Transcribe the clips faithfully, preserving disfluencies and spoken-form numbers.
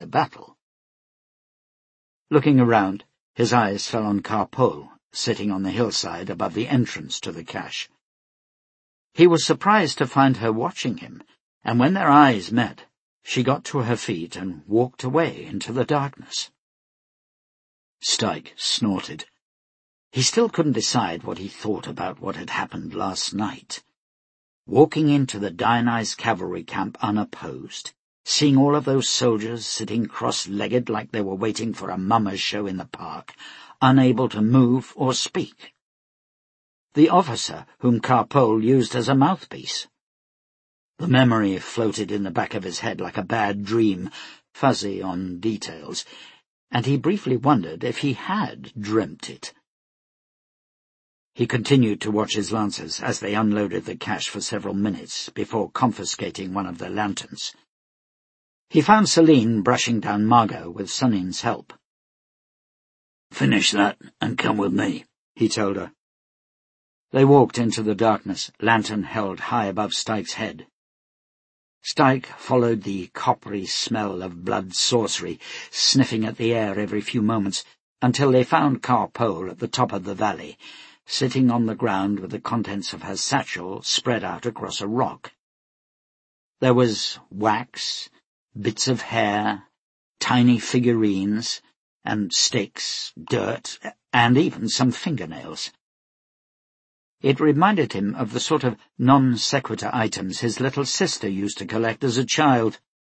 battle. Looking around, his eyes fell on Karpol, sitting on the hillside above the entrance to the cache. He was surprised to find her watching him, and when their eyes met, she got to her feet and walked away into the darkness. Stike snorted. He still couldn't decide what he thought about what had happened last night. Walking into the Dionyse cavalry camp unopposed, seeing all of those soldiers sitting cross-legged like they were waiting for a mummers show in the park, unable to move or speak. The officer whom Karpol used as a mouthpiece. The memory floated in the back of his head like a bad dream, fuzzy on details, and he briefly wondered if he had dreamt it. He continued to watch his lancers as they unloaded the cache for several minutes before confiscating one of the lanterns. He found Selene brushing down Margot with Sunin's help. "Finish that and come with me," he told her. They walked into the darkness, lantern held high above Stike's head. Stike followed the coppery smell of blood sorcery, sniffing at the air every few moments, until they found Karpol at the top of the valley, sitting on the ground with the contents of her satchel spread out across a rock. There was wax, bits of hair, tiny figurines, and sticks, dirt, and even some fingernails. It reminded him of the sort of non-sequitur items his little sister used to collect as a child.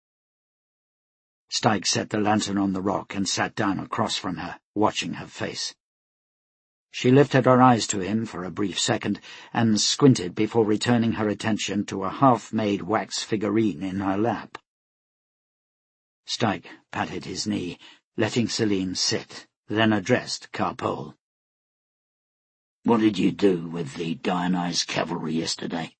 Stike set the lantern on the rock and sat down across from her, watching her face. She lifted her eyes to him for a brief second and squinted before returning her attention to a half-made wax figurine in her lap. Stike patted his knee, letting Selene sit, then addressed Karpol. "What did you do with the Dionyse cavalry yesterday?"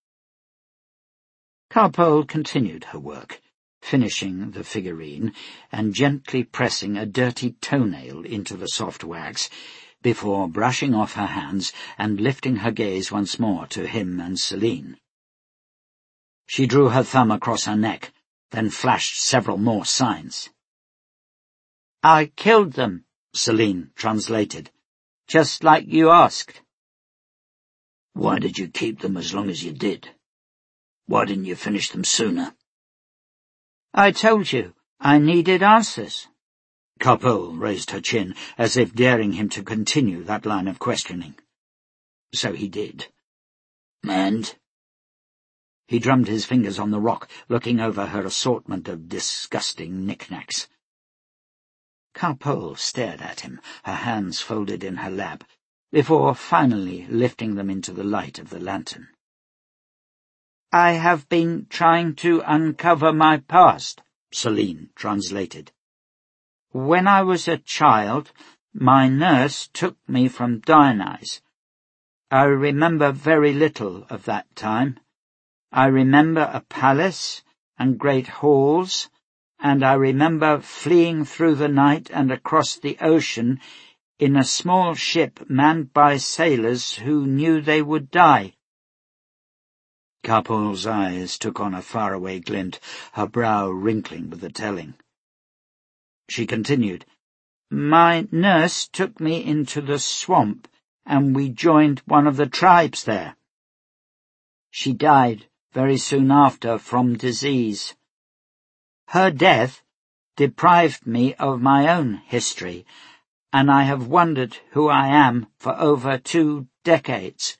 Karpol continued her work, finishing the figurine and gently pressing a dirty toenail into the soft wax, before brushing off her hands and lifting her gaze once more to him and Selene. She drew her thumb across her neck, then flashed several more signs. "I killed them," Selene translated, "just like you asked." "Why did you keep them as long as you did? Why didn't you finish them sooner?" "I told you I needed answers." Karpol raised her chin, as if daring him to continue that line of questioning. So he did. "And?" He drummed his fingers on the rock, looking over her assortment of disgusting knickknacks. Karpol stared at him, her hands folded in her lap, before finally lifting them into the light of the lantern. "I have been trying to uncover my past," Selene translated. "When I was a child, my nurse took me from Dionyse. I remember very little of that time. I remember a palace and great halls, and I remember fleeing through the night and across the ocean in a small ship manned by sailors who knew they would die." Karpol's eyes took on a faraway glint, her brow wrinkling with the telling. She continued, "My nurse took me into the swamp, and we joined one of the tribes there. She died very soon after from disease. Her death deprived me of my own history, and I have wondered who I am for over two decades."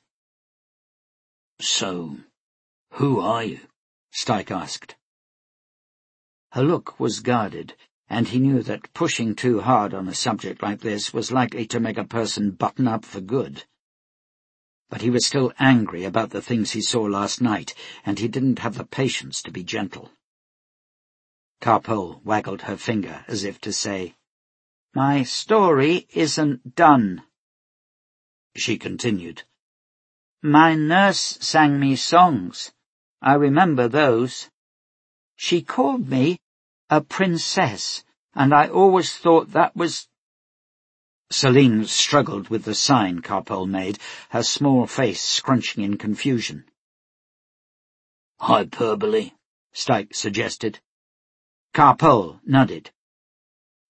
"So, who are you?" Stike asked. Her look was guarded, and he knew that pushing too hard on a subject like this was likely to make a person button up for good. But he was still angry about the things he saw last night, and he didn't have the patience to be gentle. Karpol waggled her finger as if to say, "My story isn't done." She continued, "My nurse sang me songs. I remember those. She called me a princess, and I always thought that was—" Selene struggled with the sign Karpol made, her small face scrunching in confusion. "Hyperbole," Stike suggested. Karpol nodded.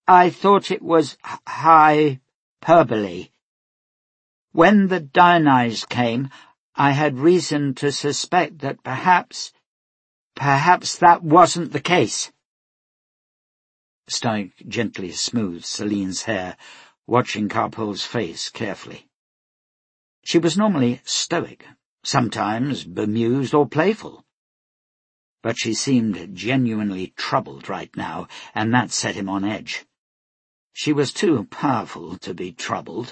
I thought it was hyperbole. When the Dionyes came, I had reason to suspect that perhaps, perhaps that wasn't the case. Stike gently smoothed Celine's hair, watching Carpole's face carefully. She was normally stoic, sometimes bemused or playful. But she seemed genuinely troubled right now, and that set him on edge. She was too powerful to be troubled.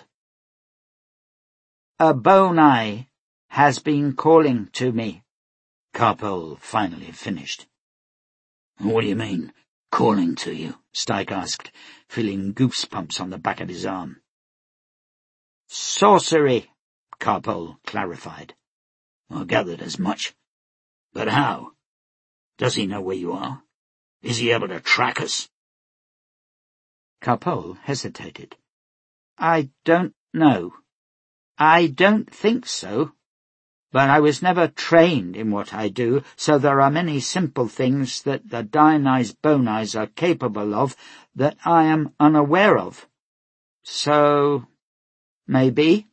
"A Bonai has been calling to me," Carpole finally finished. "What do you mean, calling to you?" Stike asked, feeling goosebumps on the back of his arm. "Sorcery," Carpole clarified. "I gathered as much. But how? Does he know where you are? Is he able to track us?" Carpole hesitated. "I don't know. I don't think so. But I was never trained in what I do, so there are many simple things that the Dionyes Bonais are capable of that I am unaware of. So, maybe?"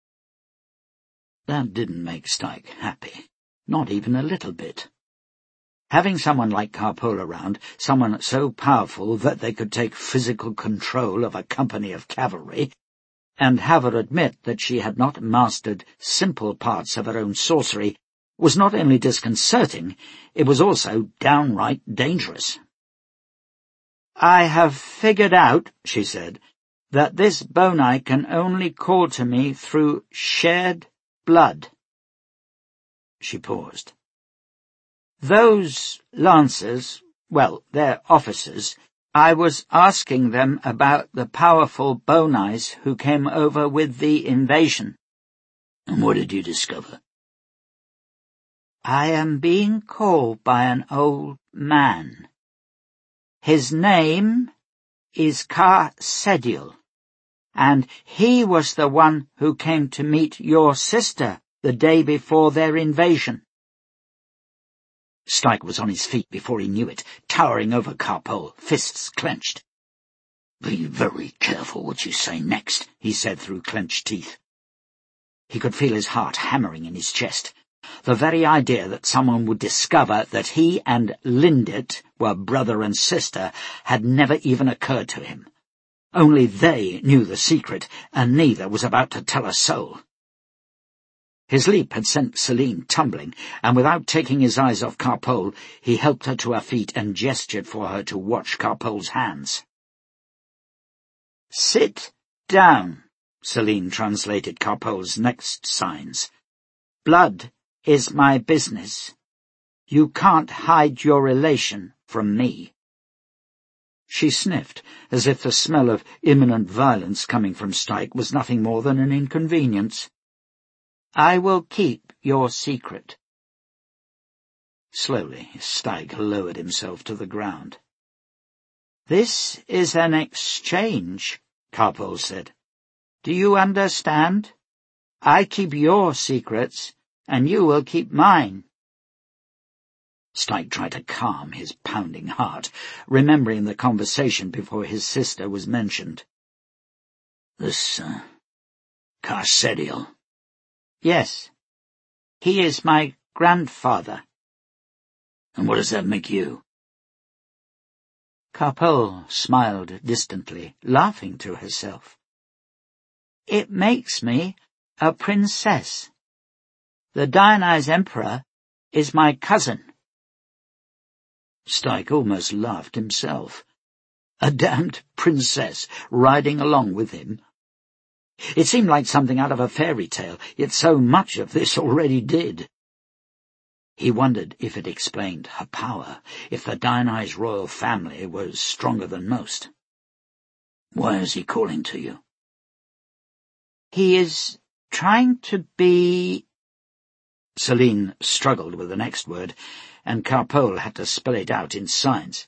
That didn't make Stike happy, not even a little bit. Having someone like Carpole around, someone so powerful that they could take physical control of a company of cavalry, and have her admit that she had not mastered simple parts of her own sorcery, was not only disconcerting, it was also downright dangerous. "I have figured out," she said, "that this Bonai can only call to me through shared blood." She paused. "Those lancers, well, they're officers, I was asking them about the powerful Bonais who came over with the invasion." "And what did you discover?" "I am being called by an old man. His name is Car-Sedial, and he was the one who came to meet your sister the day before their invasion." Stike was on his feet before he knew it, towering over Carpole, fists clenched. "Be very careful what you say next," he said through clenched teeth. He could feel his heart hammering in his chest. The very idea that someone would discover that he and Lindit were brother and sister had never even occurred to him. Only they knew the secret, and neither was about to tell a soul. His leap had sent Celine tumbling, and without taking his eyes off Carpole, he helped her to her feet and gestured for her to watch Carpole's hands. "Sit down," Celine translated Carpole's next signs. "Blood is my business. You can't hide your relation from me." She sniffed, as if the smell of imminent violence coming from Stike was nothing more than an inconvenience. "I will keep your secret." Slowly, Stike lowered himself to the ground. "This is an exchange," Carpole said. "Do you understand? I keep your secrets, and you will keep mine." Stike tried to calm his pounding heart, remembering the conversation before his sister was mentioned. "This, uh, Car-Sedial?" "Yes. He is my grandfather." "And what does that make you?" Carpole smiled distantly, laughing to herself. "It makes me a princess. The Dionyes Emperor is my cousin." Stike almost laughed himself. A damned princess riding along with him. It seemed like something out of a fairy tale, yet so much of this already did. He wondered if it explained her power, if the Dionyes royal family was stronger than most. "Why is he calling to you?" "He is trying to be—" Celine struggled with the next word, and Carpole had to spell it out in signs.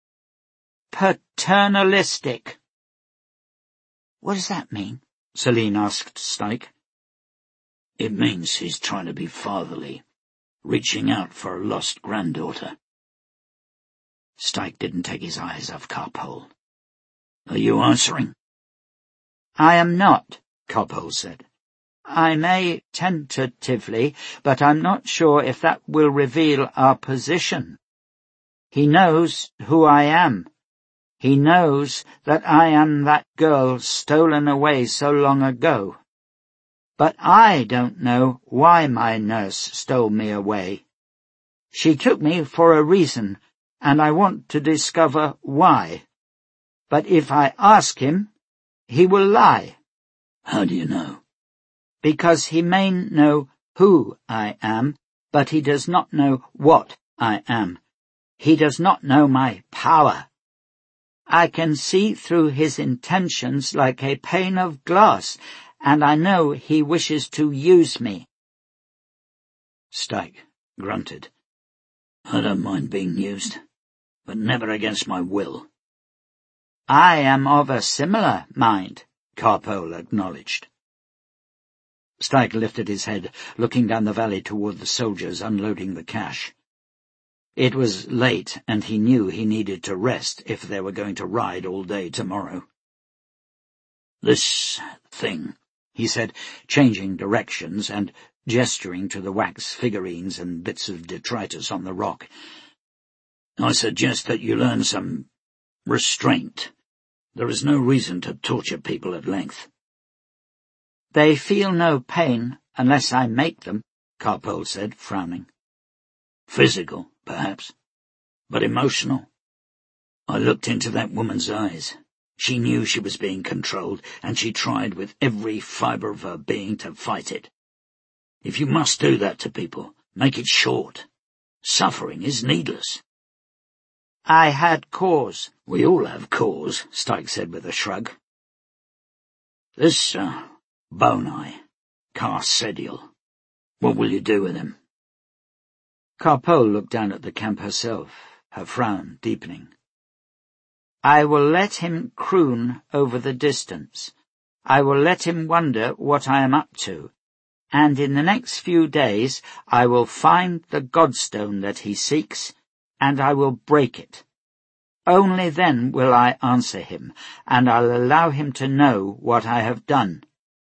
"Paternalistic." "What does that mean?" Celine asked Stike. "It means he's trying to be fatherly, reaching out for a lost granddaughter." Stike didn't take his eyes off Carpole. Are you answering? I am not, Carpole said. I may tentatively, but I'm not sure if that will reveal our position. He knows who I am. He knows that I am that girl stolen away so long ago. But I don't know why my nurse stole me away. She took me for a reason, and I want to discover why. But if I ask him, he will lie. How do you know? Because he may know who I am, but he does not know what I am. He does not know my power. I can see through his intentions like a pane of glass, and I know he wishes to use me. Stike grunted. I don't mind being used, but never against my will. I am of a similar mind, Carpole acknowledged. Stike lifted his head, looking down the valley toward the soldiers unloading the cache. It was late, and he knew he needed to rest if they were going to ride all day tomorrow. This thing, he said, changing directions and gesturing to the wax figurines and bits of detritus on the rock. I suggest that you learn some restraint. There is no reason to torture people at length. They feel no pain unless I make them, Carpole said, frowning. Physical, perhaps, but emotional. I looked into that woman's eyes. She knew she was being controlled, and she tried with every fibre of her being to fight it. If you must do that to people, make it short. Suffering is needless. I had cause. We all have cause, Stike said with a shrug. This, uh, Bonai, Carsedial, what will you do with him? Carpole looked down at the camp herself, her frown deepening. I will let him croon over the distance. I will let him wonder what I am up to, and in the next few days I will find the Godstone that he seeks, and I will break it. Only then will I answer him, and I'll allow him to know what I have done.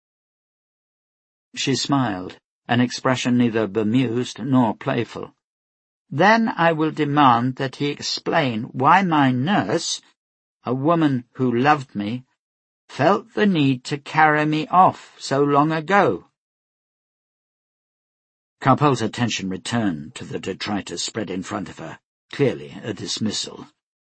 She smiled, an expression neither bemused nor playful. Then I will demand that he explain why my nurse, a woman who loved me, felt the need to carry me off so long ago. Carpole's attention returned to the detritus spread in front of her, clearly a dismissal.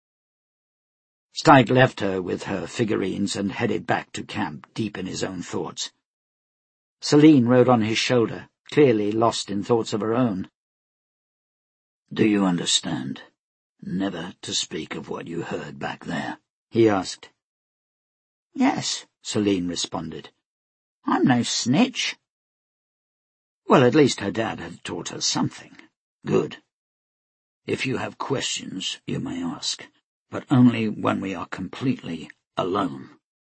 Stike left her with her figurines and headed back to camp, deep in his own thoughts. Celine rode on his shoulder, clearly lost in thoughts of her own. "Do you understand? Never to speak of what you heard back there?" he asked. "Yes," Celine responded. "I'm no snitch." Well, at least her dad had taught her something. Good. If you have questions, you may ask, but only when we are completely alone.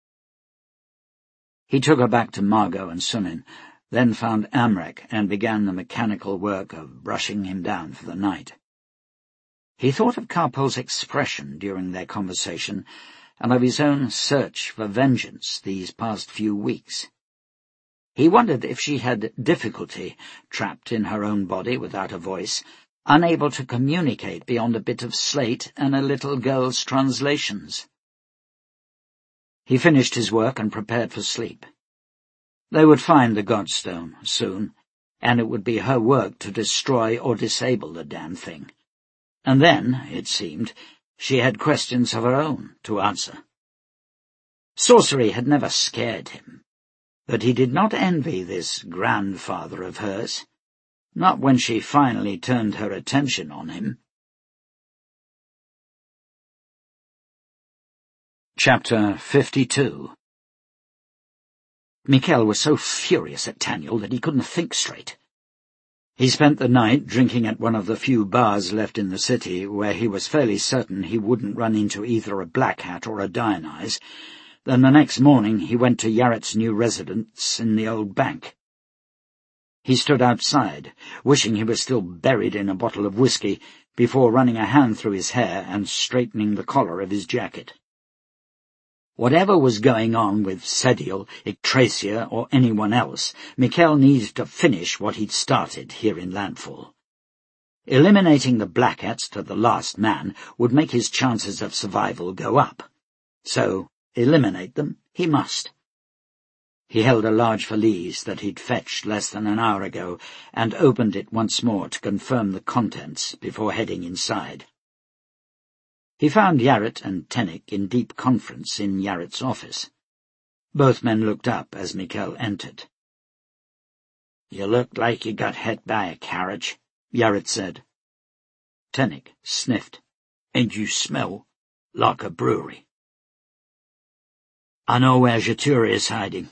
He took her back to Margot and Sunin, then found Amrek and began the mechanical work of brushing him down for the night. He thought of Carpole's expression during their conversation and of his own search for vengeance these past few weeks. He wondered if she had difficulty, trapped in her own body without a voice, unable to communicate beyond a bit of slate and a little girl's translations. He finished his work and prepared for sleep. They would find the Godstone soon, and it would be her work to destroy or disable the damn thing. And then, it seemed, she had questions of her own to answer. Sorcery had never scared him, but he did not envy this grandfather of hers, not when she finally turned her attention on him. Chapter fifty-two. Mikhail was so furious at Taniel that he couldn't think straight. He spent the night drinking at one of the few bars left in the city, where he was fairly certain he wouldn't run into either a Black Hat or a Dionyse. Then the next morning he went to Yaret's new residence in the old bank. He stood outside, wishing he was still buried in a bottle of whiskey, before running a hand through his hair and straightening the collar of his jacket. Whatever was going on with Sediel, Yggdrasil, or anyone else, Mikkel needed to finish what he'd started here in Landfall. Eliminating the Blackats to the last man would make his chances of survival go up. So, eliminate them he must. He held a large valise that he'd fetched less than an hour ago and opened it once more to confirm the contents before heading inside. He found Jarrett and Tennick in deep conference in Jarrett's office. Both men looked up as Mikkel entered. "You look like you got hit by a carriage," Jarrett said. Tennick sniffed. "And you smell like a brewery." "I know where Jatura is hiding."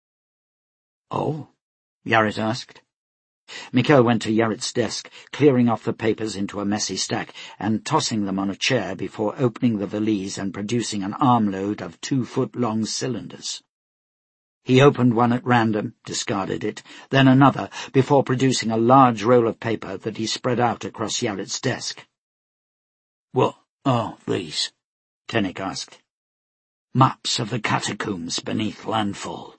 "Oh?" Jarrett asked. Mikkel went to Jarrett's desk, clearing off the papers into a messy stack and tossing them on a chair before opening the valise and producing an armload of two-foot-long cylinders. He opened one at random, discarded it, then another, before producing a large roll of paper that he spread out across Jarrett's desk. "What are these?" Tennick asked. "Maps of the catacombs beneath Landfall."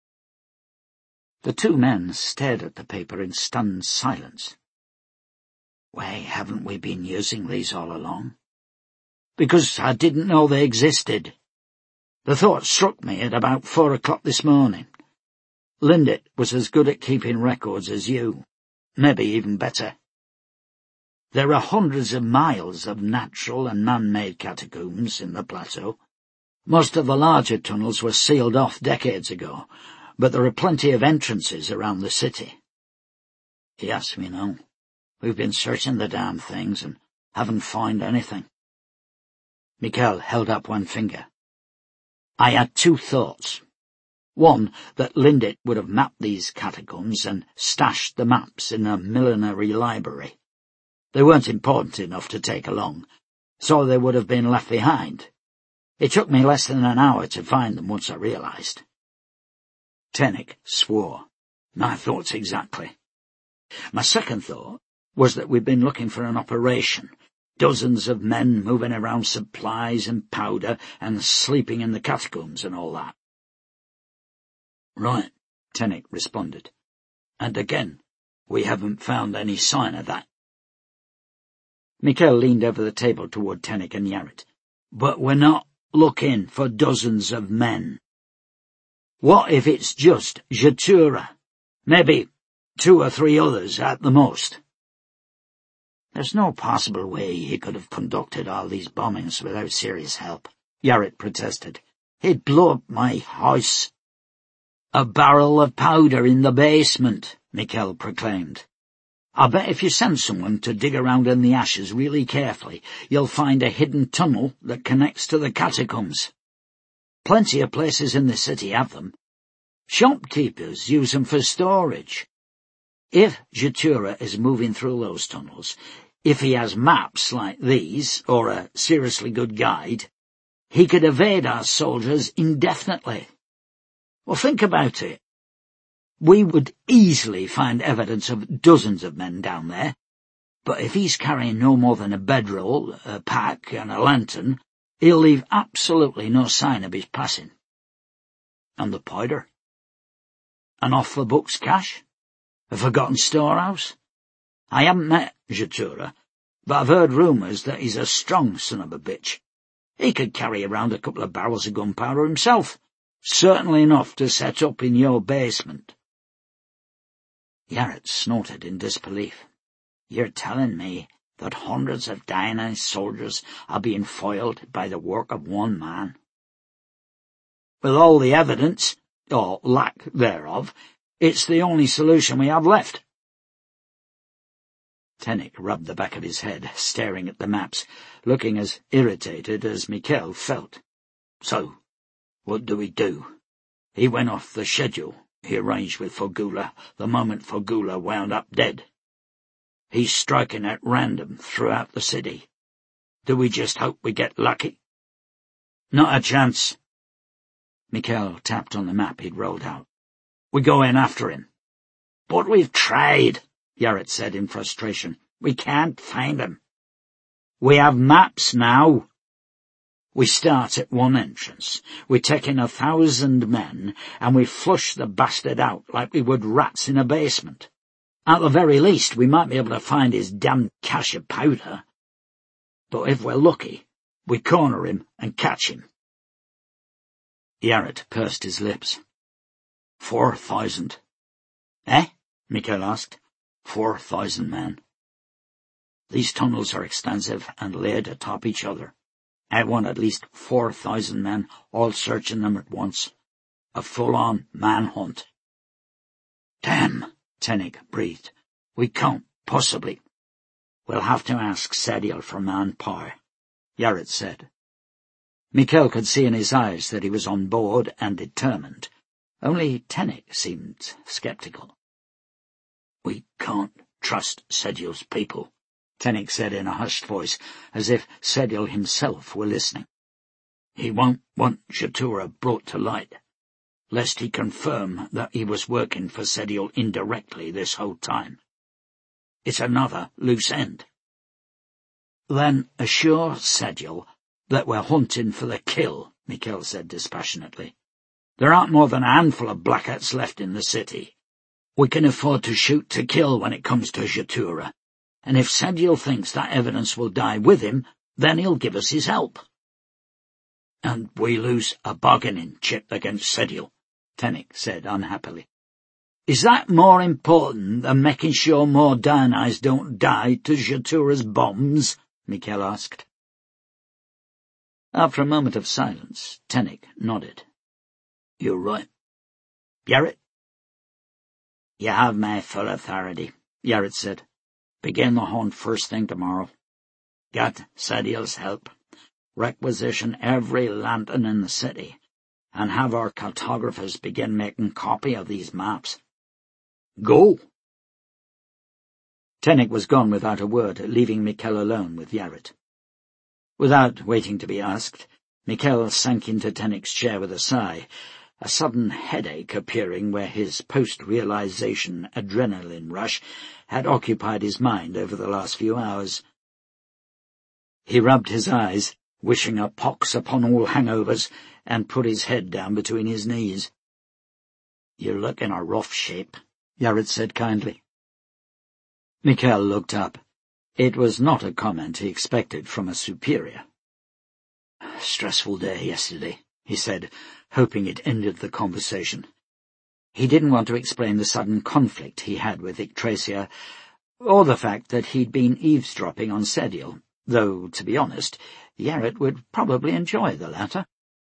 The two men stared at the paper in stunned silence. "Why haven't we been using these all along?" "Because I didn't know they existed. The thought struck me at about four o'clock this morning. Lindit was as good at keeping records as you, maybe even better. There are hundreds of miles of natural and man-made catacombs in the plateau. Most of the larger tunnels were sealed off decades ago, but there are plenty of entrances around the city." "Yes, we know. We've been searching the damn things and haven't found anything." Mikkel held up one finger. "I had two thoughts. One, that Lindit would have mapped these catacombs and stashed the maps in a millinery library. They weren't important enough to take along, so they would have been left behind. It took me less than an hour to find them once I realized." Tennick swore. "My thoughts exactly. My second thought was that we've been looking for an operation, dozens of men moving around supplies and powder and sleeping in the catacombs and all that." "Right," Tennick responded. "And again, we haven't found any sign of that." Mikkel leaned over the table toward Tennick and Jarrett. "But we're not looking for dozens of men. What if it's just Jatura? Maybe two or three others at the most." "There's no possible way he could have conducted all these bombings without serious help," Jarrett protested. "He'd blow up my house." "A barrel of powder in the basement," Mikkel proclaimed. "I bet if you send someone to dig around in the ashes really carefully, you'll find a hidden tunnel that connects to the catacombs. Plenty of places in the city have them. Shopkeepers use them for storage. If Jatura is moving through those tunnels, if he has maps like these, or a seriously good guide, he could evade our soldiers indefinitely. Well, think about it. We would easily find evidence of dozens of men down there, but if he's carrying no more than a bedroll, a pack, and a lantern, he'll leave absolutely no sign of his passing. And the powder? An off-the-books cache? A forgotten storehouse? I haven't met Jatura, but I've heard rumours that he's a strong son of a bitch. He could carry around a couple of barrels of gunpowder himself, certainly enough to set up in your basement." Jarrett snorted in disbelief. "You're telling me that hundreds of Dianite soldiers are being foiled by the work of one man?" "With all the evidence, or lack thereof, it's the only solution we have left." Tennick rubbed the back of his head, staring at the maps, looking as irritated as Mikkel felt. "So, what do we do? He went off the schedule he arranged with Fogula the moment Fogula wound up dead. He's striking at random throughout the city. Do we just hope we get lucky?" "Not a chance." Mikkel tapped on the map he'd rolled out. "We go in after him." "But we've tried," Jarrett said in frustration. "We can't find him." "We have maps now." We start at one entrance, we take in a thousand men, and we flush the bastard out like we would rats in a basement. At the very least, we might be able to find his damned cache of powder. But if we're lucky, we corner him and catch him." Jarrett pursed his lips. Four thousand. "Eh?" Mikhail asked. Four thousand men. These tunnels are extensive and laid atop each other. I want at least four thousand men, all searching them at once. A full-on manhunt." "Damn," Tenik breathed. "We can't possibly." "We'll have to ask Sedial for manpower," Jarrett said. Mikhail could see in his eyes that he was on board and determined. Only Tenik seemed sceptical. "We can't trust Sedial's people," Tenik said in a hushed voice, as if Sedial himself were listening. "He won't want Jatura brought to light, lest he confirm that he was working for Sedial indirectly this whole time. It's another loose end." "Then assure Sedial that we're hunting for the kill," Mikhail said dispassionately. "There aren't more than a handful of blackouts left in the city. We can afford to shoot to kill when it comes to Jatura, and if Sedial thinks that evidence will die with him, then he'll give us his help." "And we lose a bargaining chip against Sedial," Tenik said unhappily. "Is that more important than making sure more Dionyes don't die to Jatura's bombs?" Mikhail asked. After a moment of silence, Tenik nodded. "You're right." "Jarrett?" "You have my full authority," Jarrett said. "Begin the hunt first thing tomorrow. Get Sedial's help. Requisition every lantern in the city, and have our cartographers begin making copy of these maps. Go!" Tenik was gone without a word, leaving Mikhail alone with Jarrett. Without waiting to be asked, Mikhail sank into Tenik's chair with a sigh, a sudden headache appearing where his post-realization adrenaline rush had occupied his mind over the last few hours. He rubbed his eyes, wishing a pox upon all hangovers, and put his head down between his knees. "You look in a rough shape," Jarrett said kindly. Mikhail looked up. It was not a comment he expected from a superior. "Stressful day yesterday," he said, hoping it ended the conversation. He didn't want to explain the sudden conflict he had with Yggdrasil, or the fact that he'd been eavesdropping on Sedial, though, to be honest, Jarrett would probably enjoy the latter.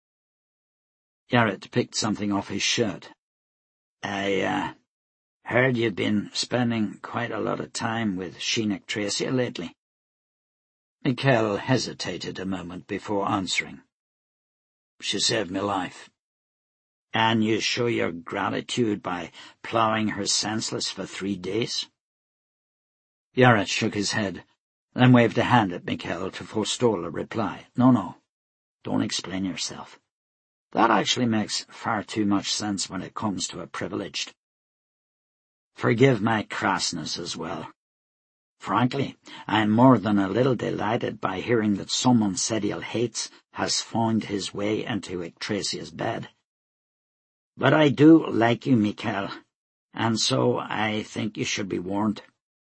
Jarrett picked something off his shirt. "I, uh, heard you'd been spending quite a lot of time with Sheena Yggdrasil lately." Mikhail hesitated a moment before answering. "She saved my life." "And you show your gratitude by ploughing her senseless for three days?" Jarrett shook his head, then waved a hand at Mikhail to forestall a reply. "No, no, don't explain yourself. That actually makes far too much sense when it comes to a privileged. Forgive my crassness as well. Frankly, I am more than a little delighted by hearing that someone Sedial hates has found his way into Yggdrasil's bed. But I do like you, Mikhail, and so I think you should be warned."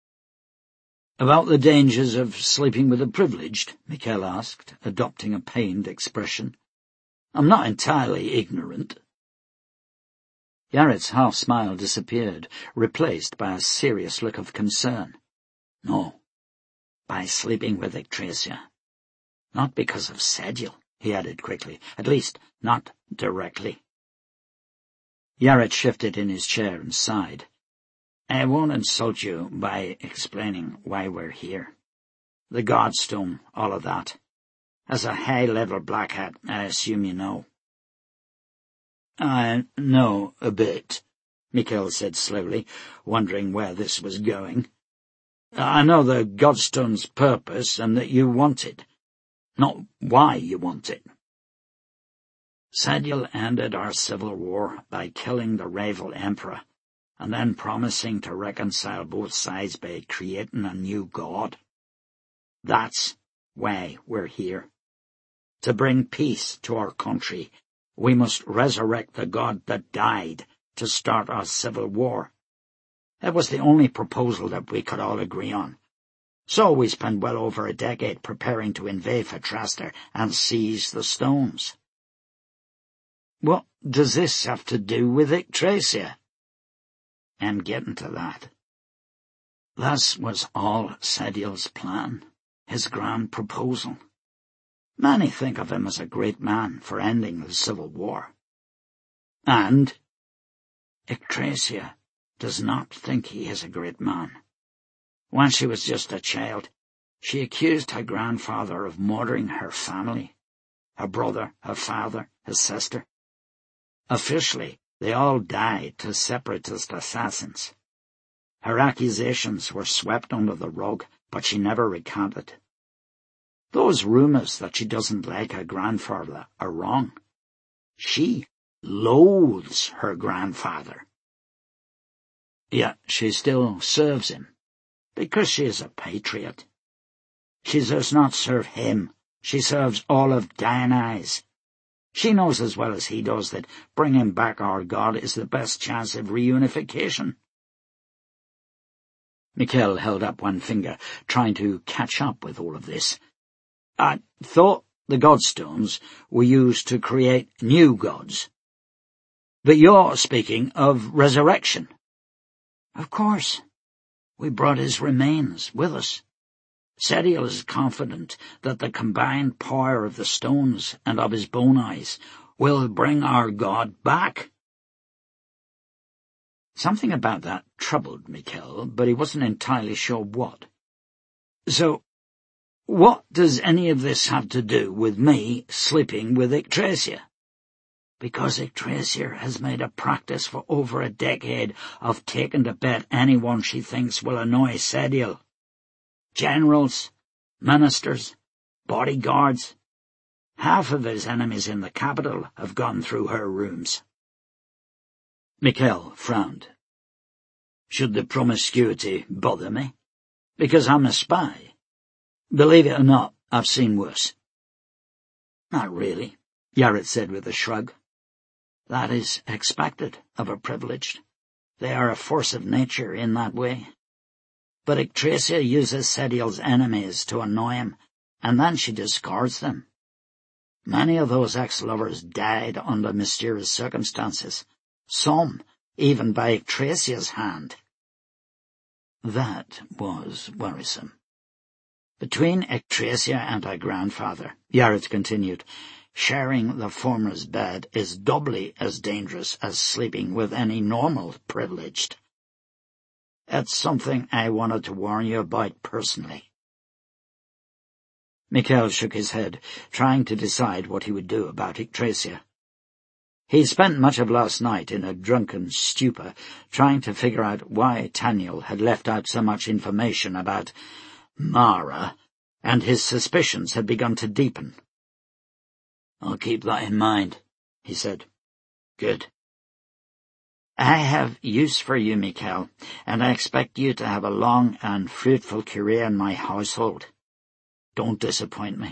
"About the dangers of sleeping with the privileged?" Mikhail asked, adopting a pained expression. "I'm not entirely ignorant." Jarrett's half-smile disappeared, replaced by a serious look of concern. "No, by sleeping with Yggdrasil. Not because of Sedial," he added quickly. "At least, not directly." Jarrett shifted in his chair and sighed. "I won't insult you by explaining why we're here. The Godstone, all of that. As a high-level black hat, I assume you know." "I know a bit," Mikhail said slowly, wondering where this was going. "I know the Godstone's purpose and that you want it. Not why you want it." "Sedial ended our civil war by killing the rival emperor, and then promising to reconcile both sides by creating a new god. That's why we're here." To bring peace to our country, we must resurrect the God that died to start our civil war. It was the only proposal that we could all agree on. So we spent well over a decade preparing to invade Fatraster and seize the stones. What does this have to do with Yggdrasil? I'm getting to that. This was all Sedial's plan, his grand proposal. Many think of him as a great man for ending the civil war. And Yggdrasil does not think he is a great man. When she was just a child, she accused her grandfather of murdering her family, her brother, her father, his sister. Officially, they all died to separatist assassins. Her accusations were swept under the rug, but she never recanted. Those rumours that she doesn't like her grandfather are wrong. She loathes her grandfather. Yet she still serves him, because she is a patriot. She does not serve him, she serves all of Dionysus. She knows as well as he does that bringing back our God is the best chance of reunification. Mikhail held up one finger, trying to catch up with all of this. I thought the godstones were used to create new gods. But you're speaking of resurrection. Of course. We brought his remains with us. Sedial is confident that the combined power of the stones and of his bone eyes will bring our God back. Something about that troubled Mikhail, but he wasn't entirely sure what. So, what does any of this have to do with me sleeping with Yggdrasil? Because Yggdrasil has made a practice for over a decade of taking to bed anyone she thinks will annoy Sedial. Generals, ministers, bodyguards. Half of his enemies in the capital have gone through her rooms. Mikhail frowned. Should the promiscuity bother me? Because I'm a spy. Believe it or not, I've seen worse. Not really, Yared said with a shrug. That is expected of a privileged. They are a force of nature in that way. But Yggdrasil uses Sedial's enemies to annoy him, and then she discards them. Many of those ex-lovers died under mysterious circumstances, some even by Yggdrasil's hand. That was worrisome. Between Yggdrasil and her grandfather, Yared continued, sharing the former's bed is doubly as dangerous as sleeping with any normal privileged. It's something I wanted to warn you about personally. Mikhail shook his head, trying to decide what he would do about Yggdrasil. He spent much of last night in a drunken stupor, trying to figure out why Taniel had left out so much information about Mara, and his suspicions had begun to deepen. I'll keep that in mind, he said. Good. I have use for you, Mikhail, and I expect you to have a long and fruitful career in my household. Don't disappoint me.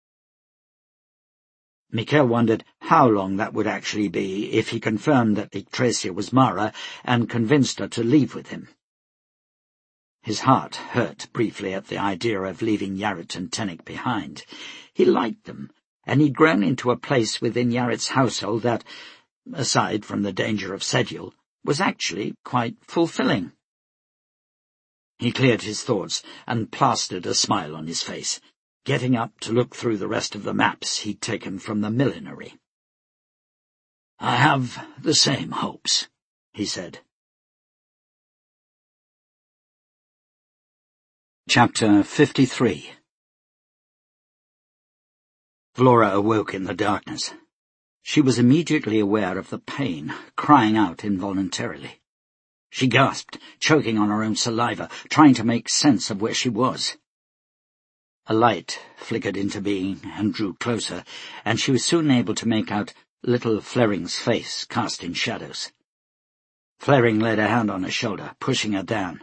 Mikhail wondered how long that would actually be if he confirmed that Yggdrasil was Mara and convinced her to leave with him. His heart hurt briefly at the idea of leaving Yared and Tennik behind. He liked them, and he'd grown into a place within Yared's household that, aside from the danger of Sedial, was actually quite fulfilling. He cleared his thoughts and plastered a smile on his face, getting up to look through the rest of the maps he'd taken from the millinery. I have the same hopes, he said. Chapter fifty-three. Vlora awoke in the darkness. She was immediately aware of the pain, crying out involuntarily. She gasped, choking on her own saliva, trying to make sense of where she was. A light flickered into being and drew closer, and she was soon able to make out little Flering's face cast in shadows. Flering laid a hand on her shoulder, pushing her down.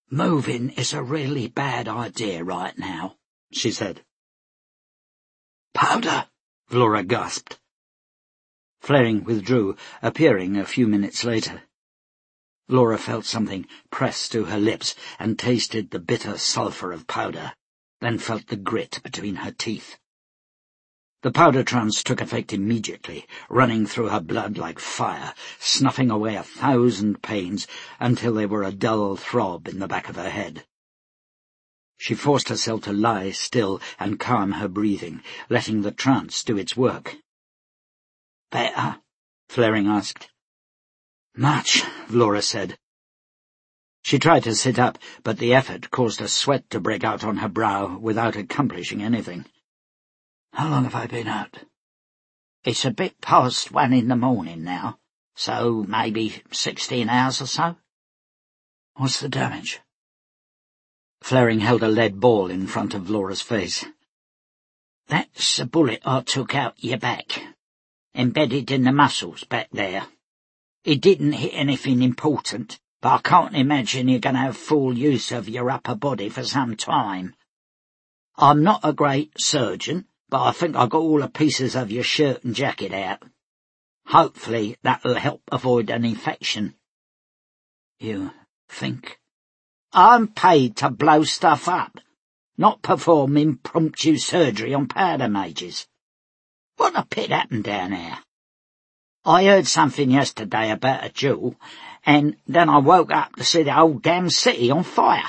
"Moving is a really bad idea right now," she said. Powder! Vlora gasped. Flaring withdrew, appearing a few minutes later. Vlora felt something press to her lips and tasted the bitter sulphur of powder, then felt the grit between her teeth. The powder trance took effect immediately, running through her blood like fire, snuffing away a thousand pains until they were a dull throb in the back of her head. She forced herself to lie still and calm her breathing, letting the trance do its work. "Better?" Flaring asked. "Much," Vlora said. She tried to sit up, but the effort caused a sweat to break out on her brow without accomplishing anything. "How long have I been out?" "It's a bit past one in the morning now, so maybe sixteen hours or so." "What's the damage?" Flaring held a lead ball in front of Vlora's face. "That's a bullet I took out your back, embedded in the muscles back there. It didn't hit anything important, but I can't imagine you're going to have full use of your upper body for some time. I'm not a great surgeon, but I think I got all the pieces of your shirt and jacket out. Hopefully that'll help avoid an infection." "You think?" "I'm paid to blow stuff up, not perform impromptu surgery on powder mages. What the pit happened down there? I heard something yesterday about a duel, and then I woke up to see the whole damn city on fire."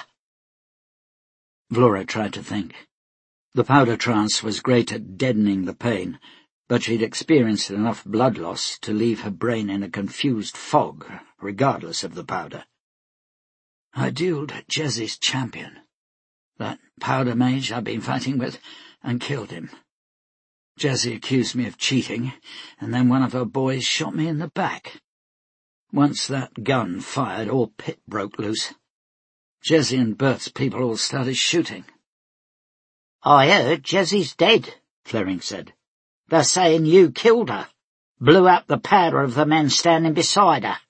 Vlora tried to think. The powder trance was great at deadening the pain, but she'd experienced enough blood loss to leave her brain in a confused fog, regardless of the powder. "I duelled Jezzy's champion, that powder mage I've been fighting with, and killed him. Jezzy accused me of cheating, and then one of her boys shot me in the back. Once that gun fired, all pit broke loose. Jezzy and Bert's people all started shooting." "I heard Jezzy's dead," Flaring said. "They're saying you killed her, blew up the powder of the men standing beside her."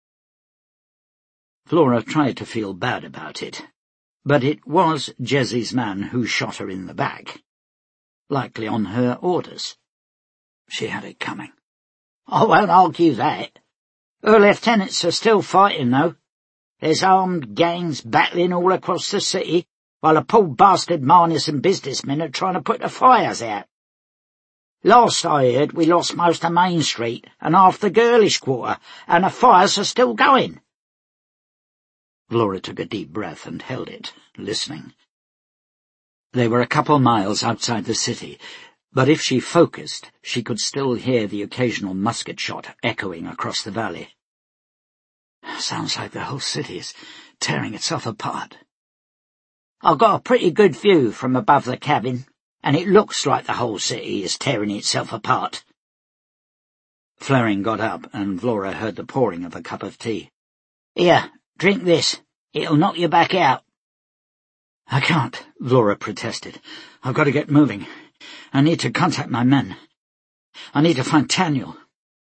Vlora tried to feel bad about it, but it was Jezzy's man who shot her in the back, likely on her orders. She had it coming. "I won't argue that. Her lieutenants are still fighting, though. There's armed gangs battling all across the city, while the poor bastard miners and businessmen are trying to put the fires out. Last I heard, we lost most of Main Street and half the girlish quarter, and the fires are still going." Vlora took a deep breath and held it, listening. They were a couple miles outside the city, but if she focused, she could still hear the occasional musket shot echoing across the valley. "Sounds like the whole city is tearing itself apart." "I've got a pretty good view from above the cabin, and it looks like the whole city is tearing itself apart." Flaring got up, and Vlora heard the pouring of a cup of tea. "Here, drink this. It'll knock you back out." "I can't," Vlora protested. "I've got to get moving. I need to contact my men. I need to find Taniel."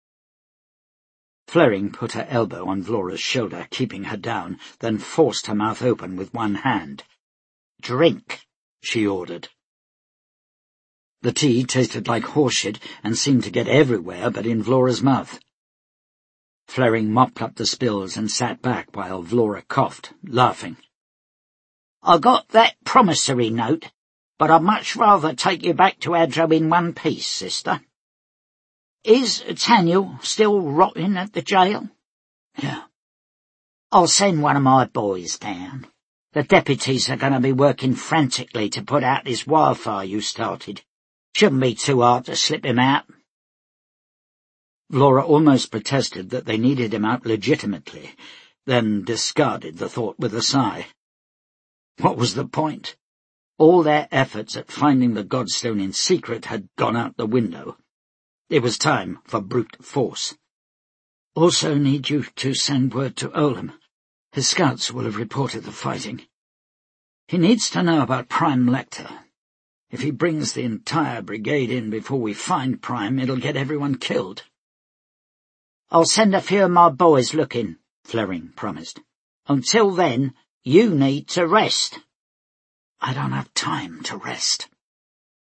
Flaring put her elbow on Vlora's shoulder, keeping her down, then forced her mouth open with one hand. "Drink," she ordered. The tea tasted like horseshit and seemed to get everywhere but in Vlora's mouth. Flaring mopped up the spills and sat back while Vlora coughed, laughing. "I got that promissory note, but I'd much rather take you back to Adro in one piece, sister. Is Taniel still rotting at the jail?" "Yeah." "I'll send one of my boys down. The deputies are going to be working frantically to put out this wildfire you started. Shouldn't be too hard to slip him out." Vlora almost protested that they needed him out legitimately, then discarded the thought with a sigh. What was the point? All their efforts at finding the Godstone in secret had gone out the window. It was time for brute force. "Also need you to send word to Olam. His scouts will have reported the fighting. He needs to know about Prime Lecter. If he brings the entire brigade in before we find Prime, it'll get everyone killed." "I'll send a few of my boys looking," Flaring promised. "Until then, you need to rest." "I don't have time to rest."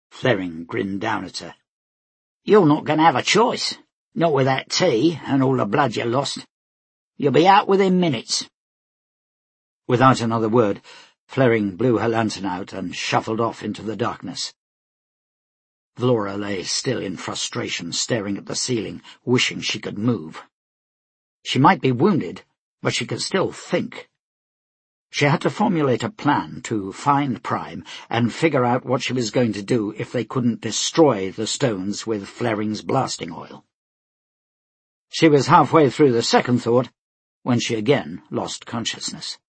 Fleming grinned down at her. "You're not going to have a choice. Not with that tea and all the blood you lost. You'll be out within minutes." Without another word, Fleming blew her lantern out and shuffled off into the darkness. Flora lay still in frustration, staring at the ceiling, wishing she could move. She might be wounded, but she could still think. She had to formulate a plan to find Prime and figure out what she was going to do if they couldn't destroy the stones with Fleming's blasting oil. She was halfway through the second thought when she again lost consciousness.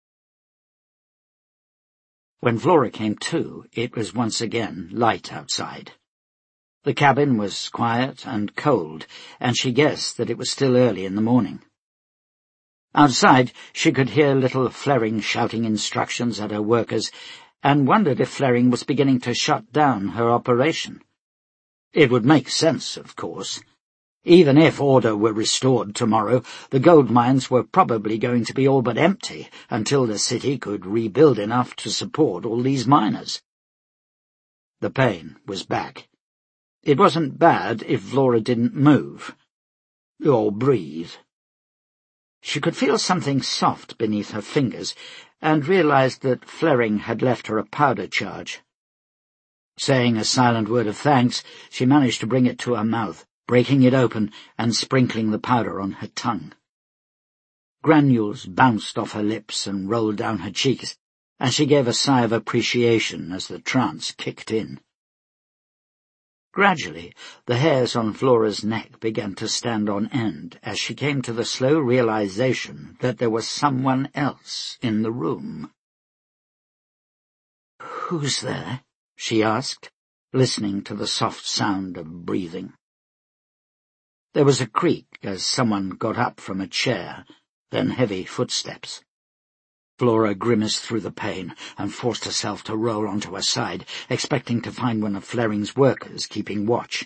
When Flora came to, it was once again light outside. The cabin was quiet and cold, and she guessed that it was still early in the morning. Outside, she could hear little Fleming shouting instructions at her workers, and wondered if Fleming was beginning to shut down her operation. It would make sense, of course. Even if order were restored tomorrow, the gold mines were probably going to be all but empty until the city could rebuild enough to support all these miners. The pain was back. It wasn't bad if Flora didn't move or breathe. She could feel something soft beneath her fingers, and realized that Fleming had left her a powder charge. Saying a silent word of thanks, she managed to bring it to her mouth, breaking it open and sprinkling the powder on her tongue. Granules bounced off her lips and rolled down her cheeks, and she gave a sigh of appreciation as the trance kicked in. Gradually, the hairs on Flora's neck began to stand on end as she came to the slow realization that there was someone else in the room. "Who's there?" she asked, listening to the soft sound of breathing. There was a creak as someone got up from a chair, then heavy footsteps. Flora grimaced through the pain and forced herself to roll onto her side, expecting to find one of Fleming's workers keeping watch.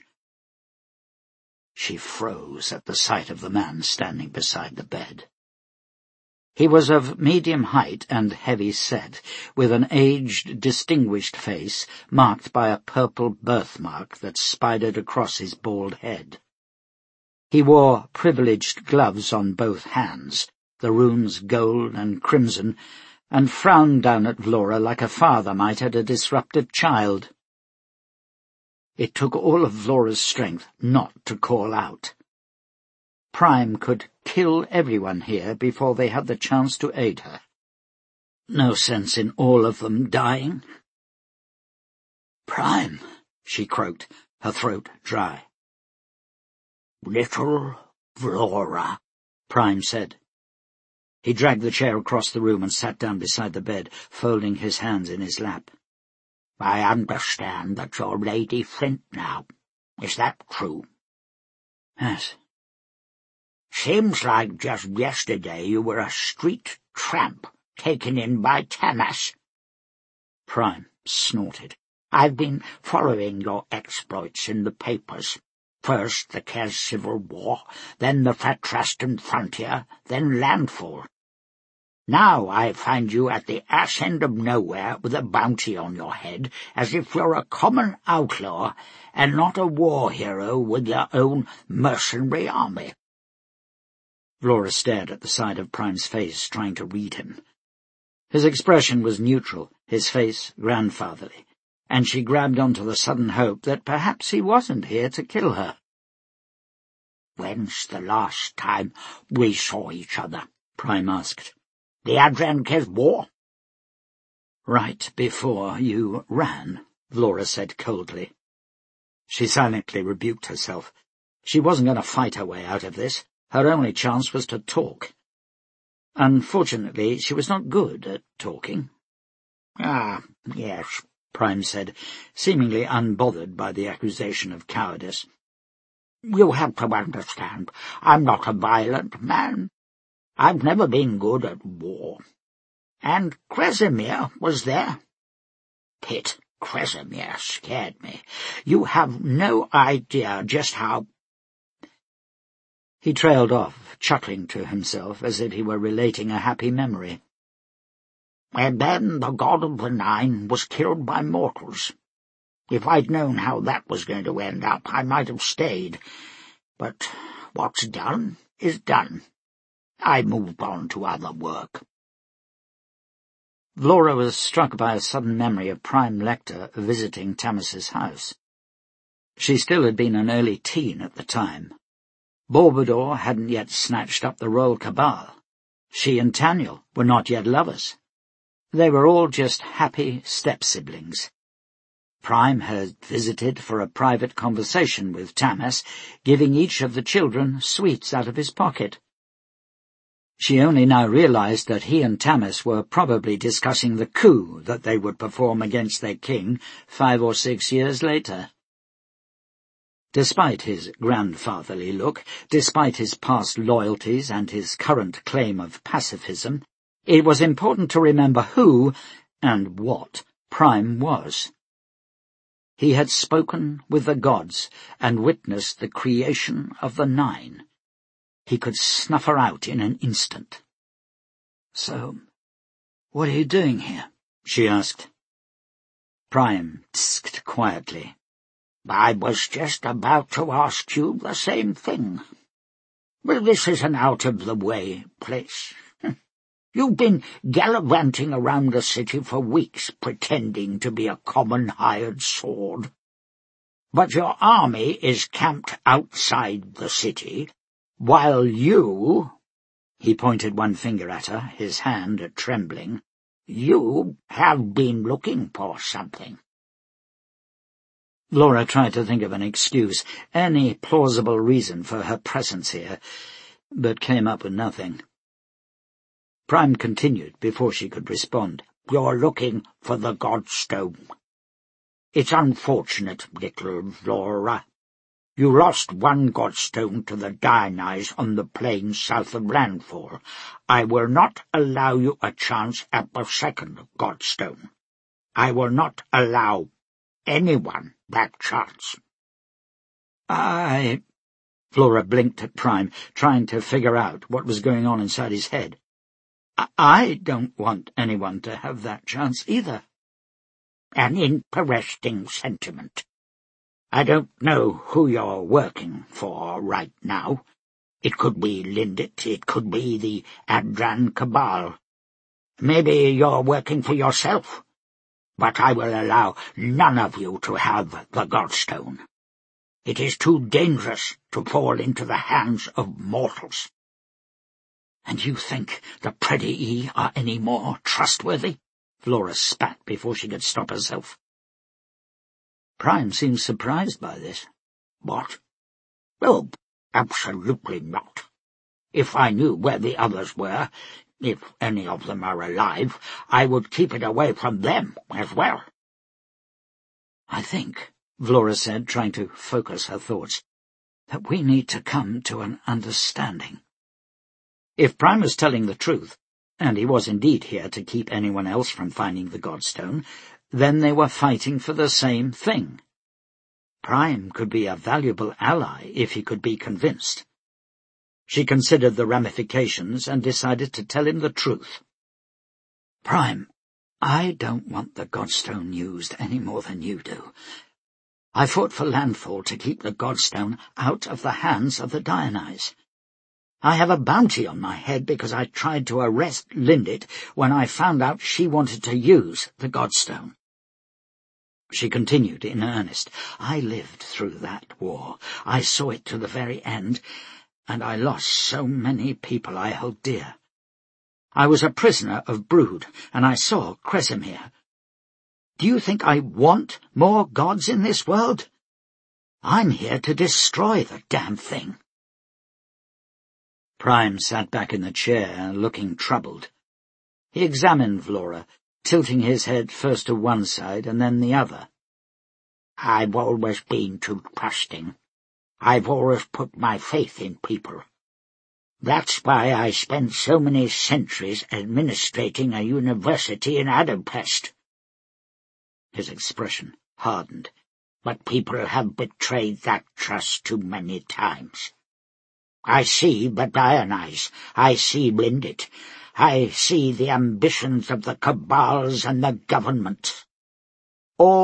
She froze at the sight of the man standing beside the bed. He was of medium height and heavy-set, with an aged, distinguished face marked by a purple birthmark that spidered across his bald head. He wore privileged gloves on both hands, the runes gold and crimson, and frowned down at Flora like a father might at a disruptive child. It took all of Flora's strength not to call out. Prime could kill everyone here before they had the chance to aid her. No sense in all of them dying. "Prime," she croaked, her throat dry. "Little Flora," Prime said. He dragged the chair across the room and sat down beside the bed, folding his hands in his lap. "I understand that you're Lady Flint now. Is that true?" "Yes." "Seems like just yesterday you were a street tramp taken in by Tamas." Prime snorted. "I've been following your exploits in the papers. First the Kez Civil War, then the Fatrastan frontier, then landfall. Now I find you at the ass end of nowhere with a bounty on your head, as if you're a common outlaw and not a war hero with your own mercenary army." Flora stared at the side of Prime's face, trying to read him. His expression was neutral, his face grandfatherly, and she grabbed onto the sudden hope that perhaps he wasn't here to kill her. "When's the last time we saw each other?" Prime asked. "The Adran-Kez War?" "Right before you ran," Flora said coldly. She silently rebuked herself. She wasn't going to fight her way out of this. Her only chance was to talk. Unfortunately, she was not good at talking. "Ah, yes," Prime said, seemingly unbothered by the accusation of cowardice. "You have to understand, I'm not a violent man. I've never been good at war. And Kresimir was there. Pit Kresimir scared me. You have no idea just how—" He trailed off, chuckling to himself as if he were relating a happy memory. "And then the god of the Nine was killed by mortals. If I'd known how that was going to end up, I might have stayed. But what's done is done. I moved on to other work." Flora was struck by a sudden memory of Prime Lecter visiting Tammas's house. She still had been an early teen at the time. Barbador hadn't yet snatched up the royal cabal. She and Taniel were not yet lovers. They were all just happy step-siblings. Prime had visited for a private conversation with Tammas, giving each of the children sweets out of his pocket. She only now realized that he and Tammas were probably discussing the coup that they would perform against their king five or six years later. Despite his grandfatherly look, despite his past loyalties and his current claim of pacifism, it was important to remember who and what Prime was. He had spoken with the gods and witnessed the creation of the Nine. He could snuff her out in an instant. "So, what are you doing here?" she asked. Prime tsked quietly. "I was just about to ask you the same thing. Well, this is an out-of-the-way place. You've been gallivanting around the city for weeks, pretending to be a common hired sword. But your army is camped outside the city, while you—" he pointed one finger at her, his hand trembling— "you have been looking for something." Flora tried to think of an excuse, any plausible reason for her presence here, but came up with nothing. Prime continued before she could respond. "You're looking for the Godstone. It's unfortunate, little Flora. You lost one Godstone to the Dionyse on the plains south of Landfall. I will not allow you a chance at the second Godstone. I will not allow anyone that chance." I... Flora blinked at Prime, trying to figure out what was going on inside his head. I, I don't want anyone to have that chance either. "An interesting sentiment. I don't know who you're working for right now. It could be Lindit, it could be the Adran Cabal. Maybe you're working for yourself. But I will allow none of you to have the Godstone. It is too dangerous to fall into the hands of mortals." "And you think the Predii are any more trustworthy?" Flora spat before she could stop herself. Prime seemed surprised by this. "What? Oh, absolutely not. If I knew where the others were, if any of them are alive, I would keep it away from them as well." "I think," Flora said, trying to focus her thoughts, "that we need to come to an understanding." If Prime was telling the truth, and he was indeed here to keep anyone else from finding the Godstone, then they were fighting for the same thing. Prime could be a valuable ally if he could be convinced. She considered the ramifications and decided to tell him the truth. "Prime, I don't want the Godstone used any more than you do. I fought for Landfall to keep the Godstone out of the hands of the Dionyse. I have a bounty on my head because I tried to arrest Lindit when I found out she wanted to use the Godstone." She continued in earnest. "I lived through that war. I saw it to the very end, and I lost so many people I held dear. I was a prisoner of Brood, and I saw Kresimir. Do you think I want more gods in this world? I'm here to destroy the damn thing." Prime sat back in the chair, looking troubled. He examined Flora, tilting his head first to one side and then the other. "I've always been too trusting. I've always put my faith in people. That's why I spent so many centuries administrating a university in Adapest." His expression hardened. "But people have betrayed that trust too many times. I see the Dionyse, I see Lindit, I see the ambitions of the cabals and the government. All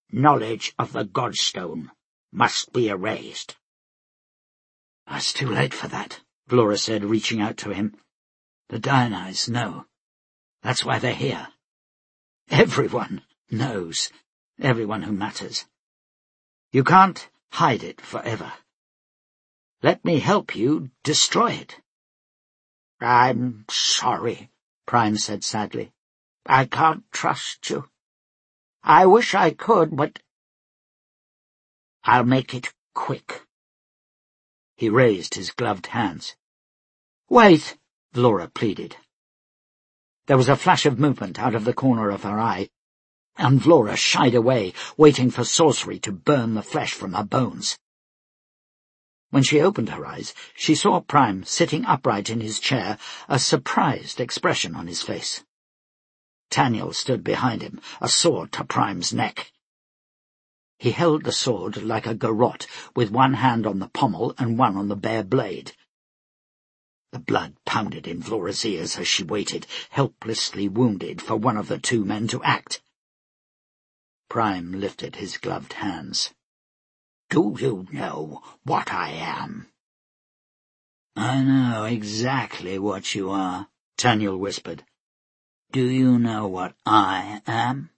knowledge of the Godstone must be erased. It's too late for that, Vlora said, reaching out to him. The Dionyes know. That's why they're here. Everyone knows. Everyone who matters. You can't hide it forever. Let me help you destroy it. I'm sorry, Prime said sadly. I can't trust you. I wish I could, but I'll make it quick. He raised his gloved hands. Wait, Vlora pleaded. There was a flash of movement out of the corner of her eye, and Vlora shied away, waiting for sorcery to burn the flesh from her bones. When she opened her eyes, she saw Prime sitting upright in his chair, a surprised expression on his face. Taniel stood behind him, a sword to Prime's neck. He held the sword like a garrote, with one hand on the pommel and one on the bare blade. The blood pounded in Vlora's ears as she waited, helplessly wounded, for one of the two men to act. Prime lifted his gloved hands. Do you know what I am? I know exactly what you are, Taniel whispered. Do you know what I am?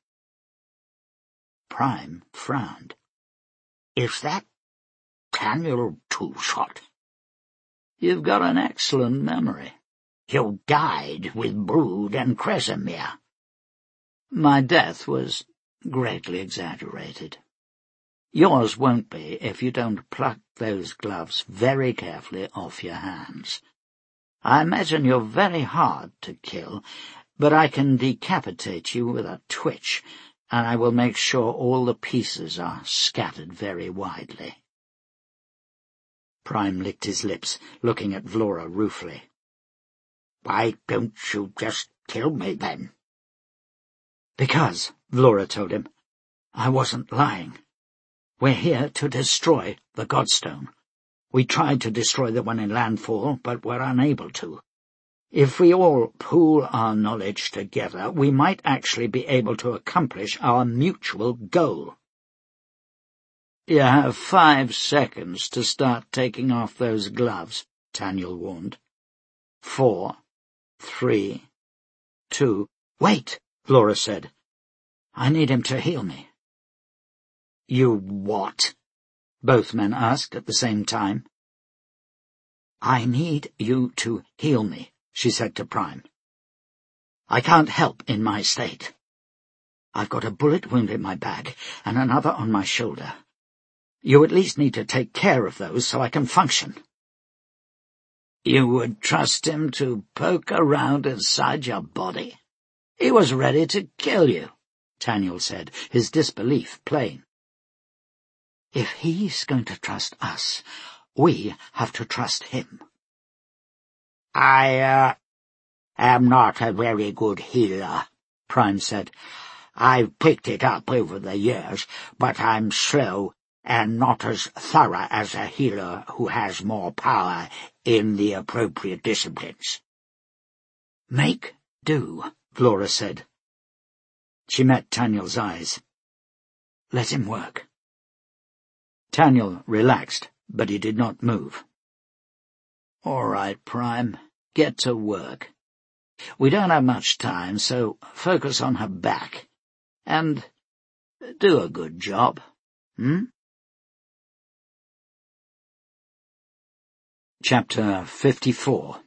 Prime frowned. Is that Taniel Two-Shot? You've got an excellent memory. You died with Brood and Kresimir. My death was greatly exaggerated. Yours won't be if you don't pluck those gloves very carefully off your hands. I imagine you're very hard to kill, but I can decapitate you with a twitch, and I will make sure all the pieces are scattered very widely. Prime licked his lips, looking at Vlora ruefully. Why don't you just kill me, then? Because, Vlora told him, I wasn't lying. We're here to destroy the Godstone. We tried to destroy the one in Landfall, but were unable to. If we all pool our knowledge together, we might actually be able to accomplish our mutual goal. You have five seconds to start taking off those gloves, Taniel warned. Four, three, two... Wait, Vlora said. I need him to heal me. You what? Both men asked at the same time. I need you to heal me, she said to Prime. I can't help in my state. I've got a bullet wound in my back and another on my shoulder. You at least need to take care of those so I can function. You would trust him to poke around inside your body? He was ready to kill you, Taniel said, his disbelief plain. If he's going to trust us, we have to trust him. I, uh, am not a very good healer, Prime said. I've picked it up over the years, but I'm slow and not as thorough as a healer who has more power in the appropriate disciplines. Make do, Vlora said. She met Taniel's eyes. Let him work. Taniel relaxed, but he did not move. All right, Prime, get to work. We don't have much time, so focus on her back. And do a good job, hmm? Chapter fifty-four.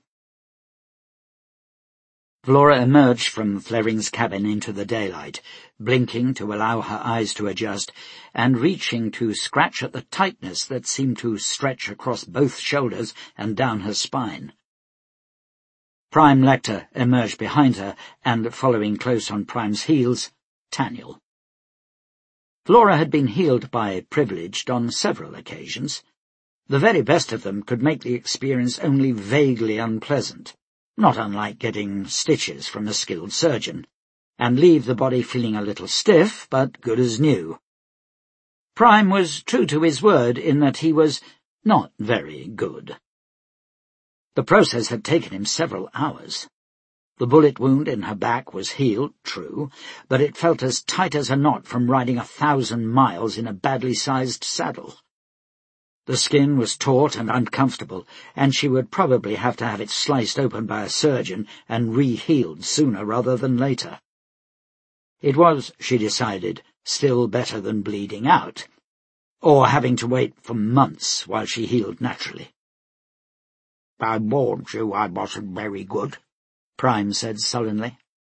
Vlora emerged from Flering's cabin into the daylight, blinking to allow her eyes to adjust, and reaching to scratch at the tightness that seemed to stretch across both shoulders and down her spine. Prime Lecter emerged behind her, and, following close on Prime's heels, Taniel. Vlora had been healed by Privileged on several occasions. The very best of them could make the experience only vaguely unpleasant, not unlike getting stitches from a skilled surgeon, and leave the body feeling a little stiff, but good as new. Prime was true to his word in that he was not very good. The process had taken him several hours. The bullet wound in her back was healed, true, but it felt as tight as a knot from riding a thousand miles in a badly sized saddle. The skin was taut and uncomfortable, and she would probably have to have it sliced open by a surgeon and re-healed sooner rather than later. It was, she decided, still better than bleeding out, or having to wait for months while she healed naturally. "I warned you I wasn't very good," Prime said sullenly.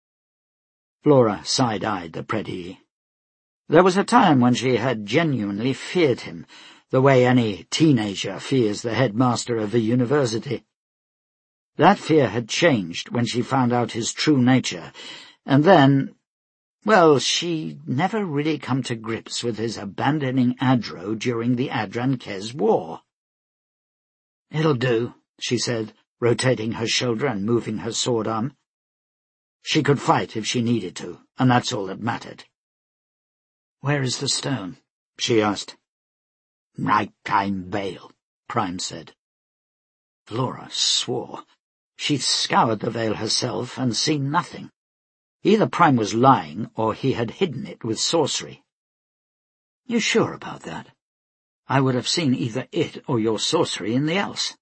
Flora side-eyed the Predii. There was a time when she had genuinely feared him, the way any teenager fears the headmaster of a university. That fear had changed when she found out his true nature, and then, well, she never really come to grips with his abandoning Adro during the Adran-Kez War. "It'll do," she said, rotating her shoulder and moving her sword arm. She could fight if she needed to, and that's all that mattered. "Where is the stone?" she asked. "Nighttime veil," Prime said. Flora swore. She'd scoured the veil herself and seen nothing. Either Prime was lying, or he had hidden it with sorcery. "You sure about that? I would have seen either it or your sorcery in the else."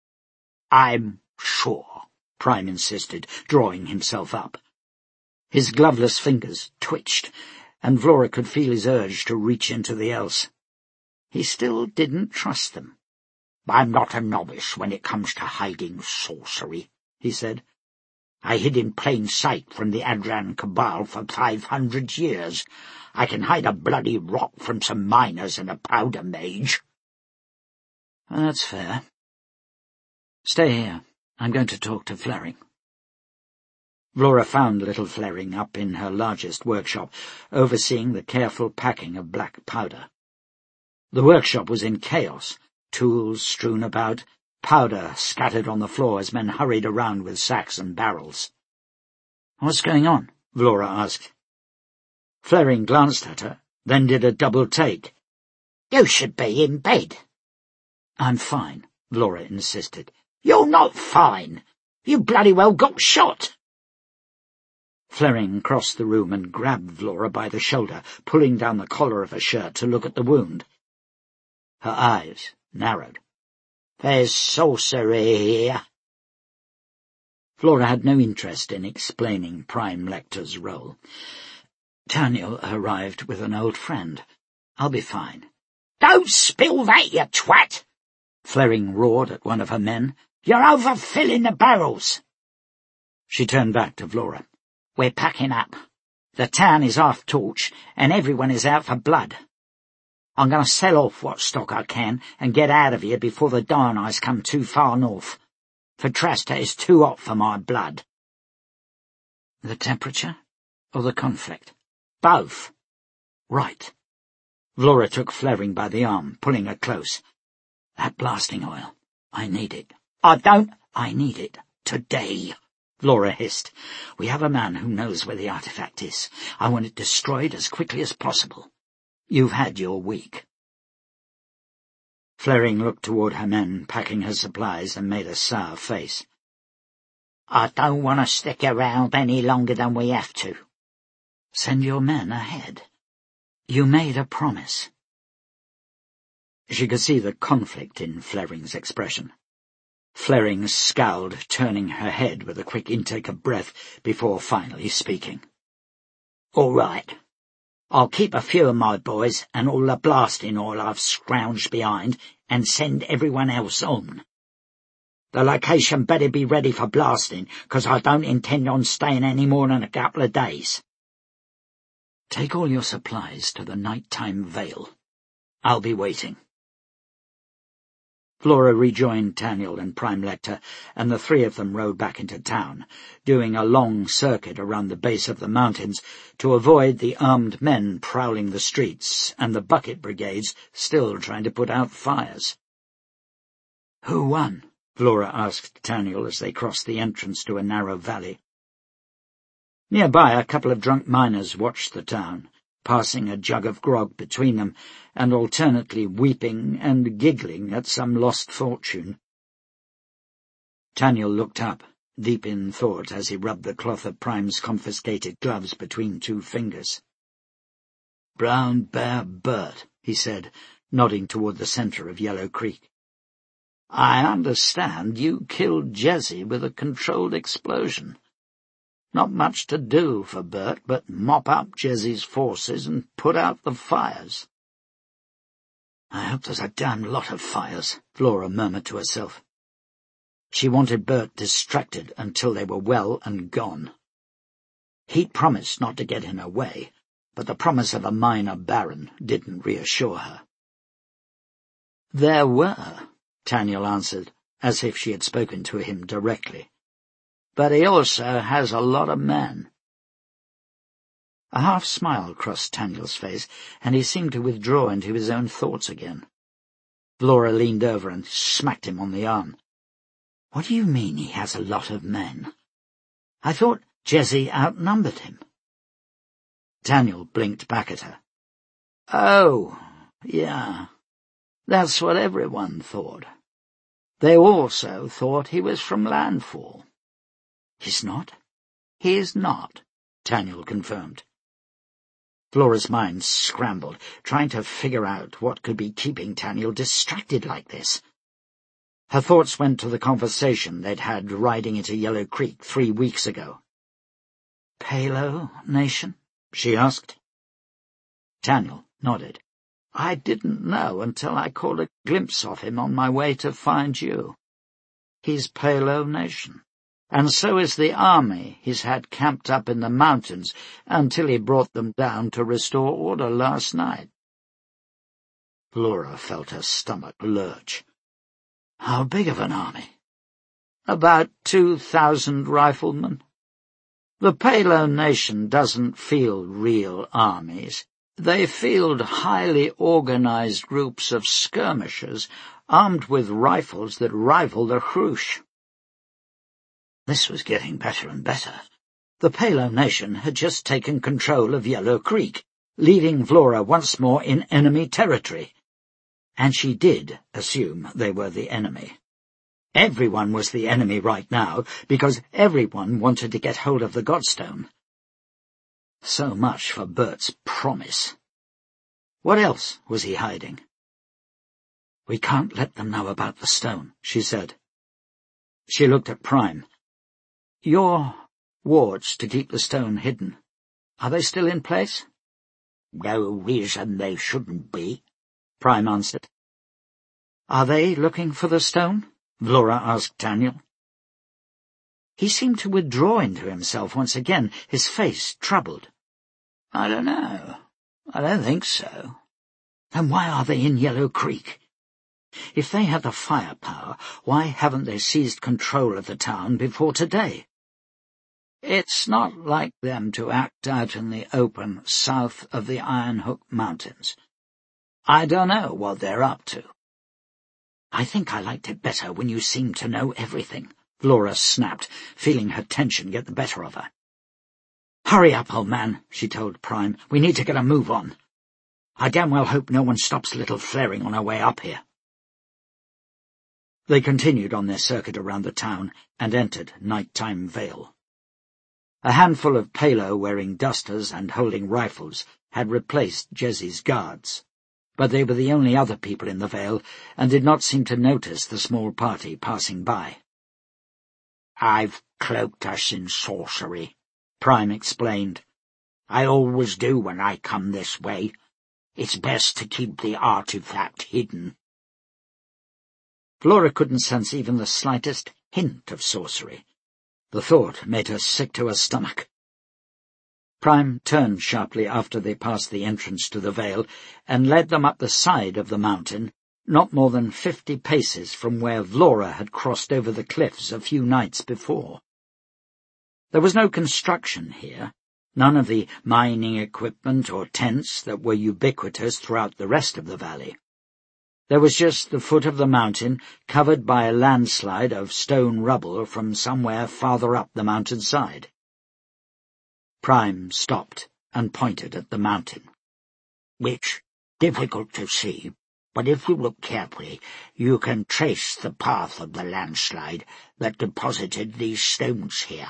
"I'm sure," Prime insisted, drawing himself up. His gloveless fingers twitched, and Flora could feel his urge to reach into the else. He still didn't trust them. "I'm not a novice when it comes to hiding sorcery," he said. "I hid in plain sight from the Adran Cabal for five hundred years. I can hide a bloody rock from some miners and a powder mage." "That's fair. Stay here. I'm going to talk to Flaring." Flora found little Flaring up in her largest workshop, overseeing the careful packing of black powder. The workshop was in chaos, tools strewn about, powder scattered on the floor as men hurried around with sacks and barrels. "What's going on?" Flora asked. Flaring glanced at her, then did a double take. "You should be in bed." "I'm fine," Flora insisted. "You're not fine. You bloody well got shot." Flaring crossed the room and grabbed Flora by the shoulder, pulling down the collar of her shirt to look at the wound. Her eyes narrowed. "There's sorcery here." Flora had no interest in explaining Prime Lecter's role. Taniel arrived with an old friend. "I'll be fine." "Don't spill that, you twat!" Flaring roared at one of her men. "You're overfilling the barrels." She turned back to Flora. "We're packing up. The town is half torched, and everyone is out for blood. I'm going to sell off what stock I can and get out of here before the Dianites come too far north. Fatrasta is too hot for my blood." "The temperature or the conflict?" "Both." "Right." Flora took Flaring by the arm, pulling her close. "That blasting oil. I need it." "I don't—" "I need it. Today," Flora hissed. "We have a man who knows where the artifact is. I want it destroyed as quickly as possible. You've had your week." Flaring looked toward her men, packing her supplies, and made a sour face. "I don't want to stick around any longer than we have to." "Send your men ahead. You made a promise." She could see the conflict in Flaring's expression. Flaring scowled, turning her head with a quick intake of breath before finally speaking. "All right. I'll keep a few of my boys and all the blasting oil I've scrounged behind and send everyone else on. The location better be ready for blasting, because I don't intend on staying any more than a couple of days." "Take all your supplies to the nighttime veil. I'll be waiting." Flora rejoined Taniel and Prime Lecter, and the three of them rode back into town, doing a long circuit around the base of the mountains to avoid the armed men prowling the streets and the bucket brigades still trying to put out fires. "Who won?" Flora asked Taniel as they crossed the entrance to a narrow valley. Nearby, a couple of drunk miners watched the town, passing a jug of grog between them, and alternately weeping and giggling at some lost fortune. Taniel looked up, deep in thought as he rubbed the cloth of Prime's confiscated gloves between two fingers. "Brown Bear Burt," he said, nodding toward the centre of Yellow Creek. "I understand you killed Jesse with a controlled explosion. Not much to do for Burt but mop up Jesse's forces and put out the fires." "I hope there's a damned lot of fires," Flora murmured to herself. She wanted Burt distracted until they were well and gone. He'd promised not to get in her way, but the promise of a minor baron didn't reassure her. "There were," Taniel answered, as if she had spoken to him directly. "But he also has a lot of men." A half-smile crossed Taniel's face, and he seemed to withdraw into his own thoughts again. Flora leaned over and smacked him on the arm. "What do you mean he has a lot of men? I thought Jesse outnumbered him." Taniel blinked back at her. "Oh, yeah, that's what everyone thought. They also thought he was from Landfall." "He's not?" "He's not," Taniel confirmed. Flora's mind scrambled, trying to figure out what could be keeping Taniel distracted like this. Her thoughts went to the conversation they'd had riding into Yellow Creek three weeks ago. "Palo Nation?" she asked. Taniel nodded. "I didn't know until I caught a glimpse of him on my way to find you. He's Palo Nation, and so is the army he's had camped up in the mountains until he brought them down to restore order last night." Flora felt her stomach lurch. "How big of an army?" "About two thousand riflemen. The Palo Nation doesn't field real armies. They field highly organized groups of skirmishers armed with rifles that rival the Hrush." This was getting better and better. The Palo Nation had just taken control of Yellow Creek, leaving Flora once more in enemy territory. And she did assume they were the enemy. Everyone was the enemy right now, because everyone wanted to get hold of the Godstone. So much for Burt's promise. What else was he hiding? "We can't let them know about the stone," she said. She looked at Prime. "Your wards to keep the stone hidden, are they still in place?" "No reason they shouldn't be," Prime answered. "Are they looking for the stone?" Flora asked Taniel. He seemed to withdraw into himself once again, his face troubled. "I don't know. I don't think so." "Then why are they in Yellow Creek? If they have the firepower, why haven't they seized control of the town before today?" "It's not like them to act out in the open south of the Iron Hook Mountains. I don't know what they're up to." "I think I liked it better when you seemed to know everything," Flora snapped, feeling her tension get the better of her. "Hurry up, old man," she told Prime. "We need to get a move on. I damn well hope no one stops little flaring on our way up here." They continued on their circuit around the town and entered Nighttime Vale. A handful of Palo wearing dusters and holding rifles had replaced Jesse's guards, but they were the only other people in the Vale and did not seem to notice the small party passing by. "I've cloaked us in sorcery," Prime explained. "I always do when I come this way. It's best to keep the artifact hidden." Flora couldn't sense even the slightest hint of sorcery. The thought made her sick to her stomach. Prime turned sharply after they passed the entrance to the vale and led them up the side of the mountain, not more than fifty paces from where Flora had crossed over the cliffs a few nights before. There was no construction here, none of the mining equipment or tents that were ubiquitous throughout the rest of the valley. There was just the foot of the mountain, covered by a landslide of stone rubble from somewhere farther up the mountainside. Prime stopped and pointed at the mountain. "Which, difficult to see, but if you look carefully, you can trace the path of the landslide that deposited these stones here."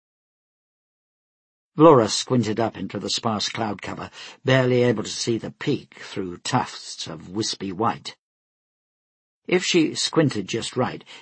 Laura squinted up into the sparse cloud cover, barely able to see the peak through tufts of wispy white. If she squinted just right,